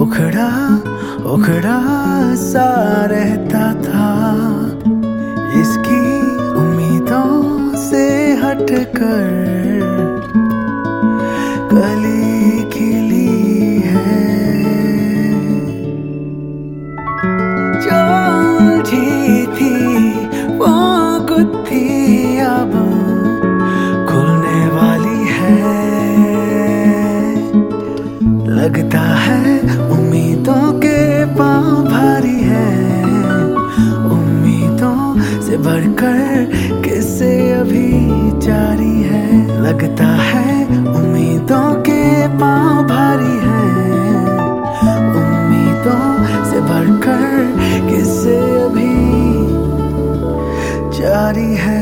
उखड़ा उखड़ा सा रहता था। इसकी उम्मीदों से हटकर कली खिली है। जो उलझी थी वो गुत्थी अब खुलने वाली है। लगता है उम्मीदों के पांव भारी है। उम्मीदों से बढ़कर किस्से अभी जारी है। लगता है उम्मीदों के पांव भारी है। उम्मीदों से बढ़कर किस्से अभी जारी है।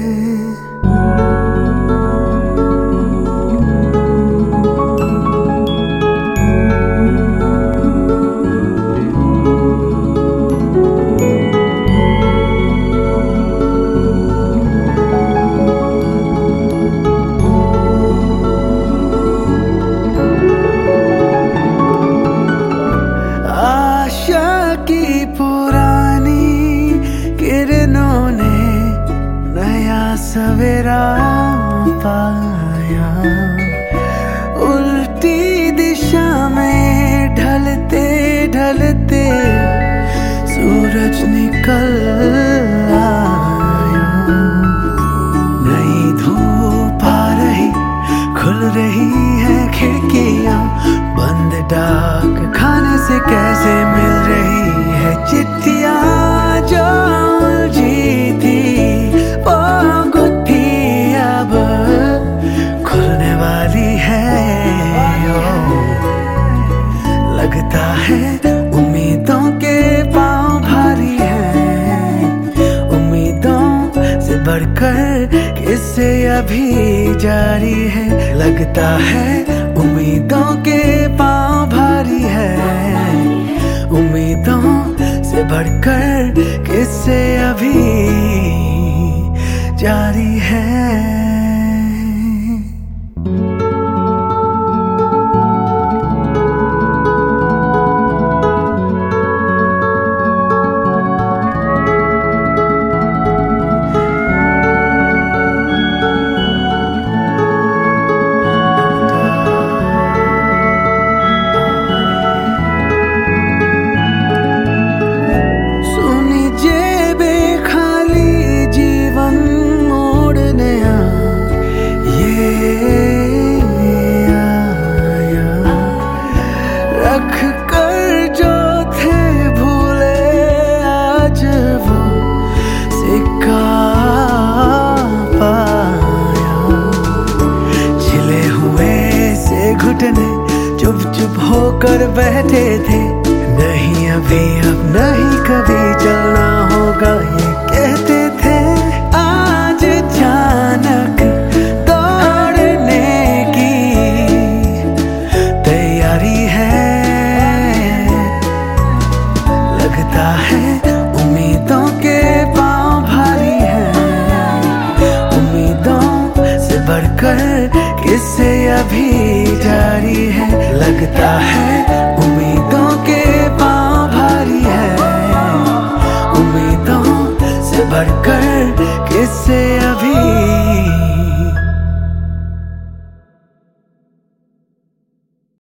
की पुरानी किरणों ने नया सवेरा पाया। उल्टी दिशा में ढलते ढलते सूरज निकल आया। नई धूप आ रही, खुल रही है खिड़कियां। बंद डाक खाने से कैसे मिल रही है चिट्ठियां। जो उलझी थी वो गुत्थी अब खुलने वाली है। लगता है उम्मीदों के पांव भारी है। उम्मीदों से बढ़कर किस्से अभी जारी है। लगता है उम्मीदों के पांव भारी है। उम्मीदों से बढ़कर किस्से अभी जारी है। रख कर जो थे भूले आज वो सिक्का पाया। छिले हुए से घुटने चुप चुप होकर बैठे थे। नहीं अभी अब नहीं कभी चलना होगा ये कहते थे। आज अचानक दौड़ने की तैयारी है। लगता है उम्मीदों के पांव भारी है। उम्मीदों से बढ़कर किस्से अभी जारी है। लगता है उम्मीदों के पांव भारी है। उम्मीदों से बढ़कर किस्से अभी